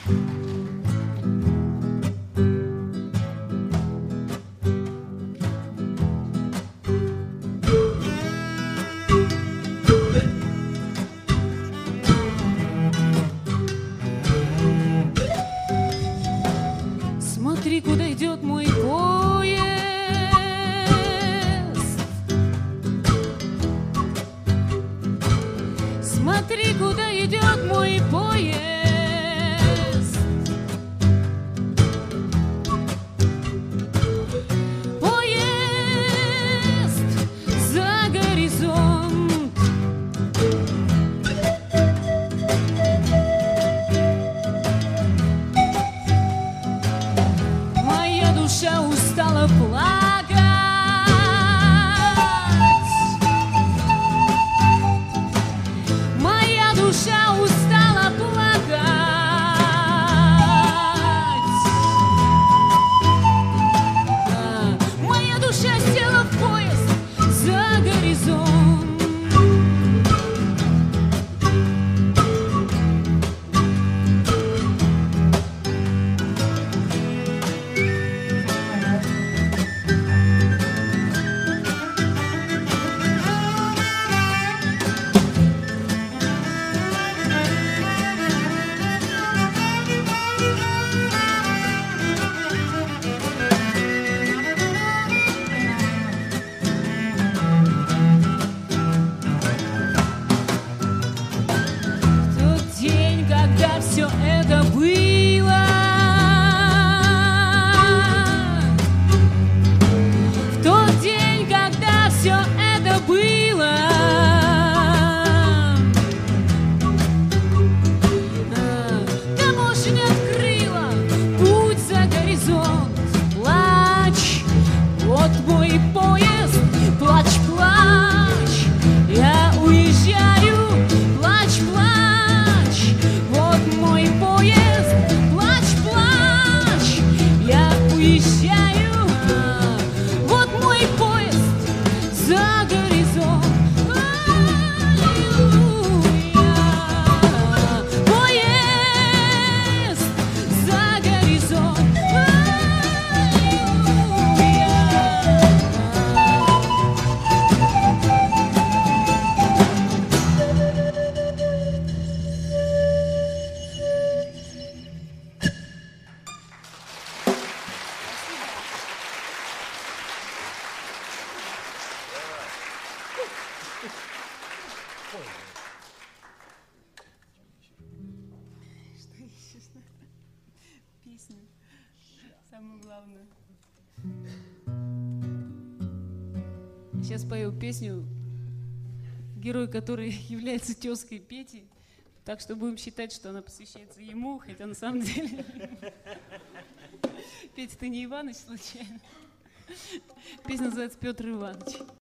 Смотри, куда идет мой поезд. Смотри, куда идет мой поезд. Поезд за горизонт. Моя душа устала плакать. Моя душа устала плакать. Моя душа села в поезд за горизонт. Все это было, в тот день, когда все это было, таможня не открыла путь за горизонт. Плачь, вот мой поезд, плачь, плачь, я уезжаю, плачь, плачь. Мой поезд, плачь, плачь, я уезжаю. Вот мой поезд за горизонт. Поезд за горизонт. Что еще? Песню. Самую главную. Сейчас пою песню, герой которой является тезкой Пети. Так что будем считать, что она посвящается ему, хотя на самом деле... Петя, ты не Иваныч случайно? Песня называется «Петр Иванович».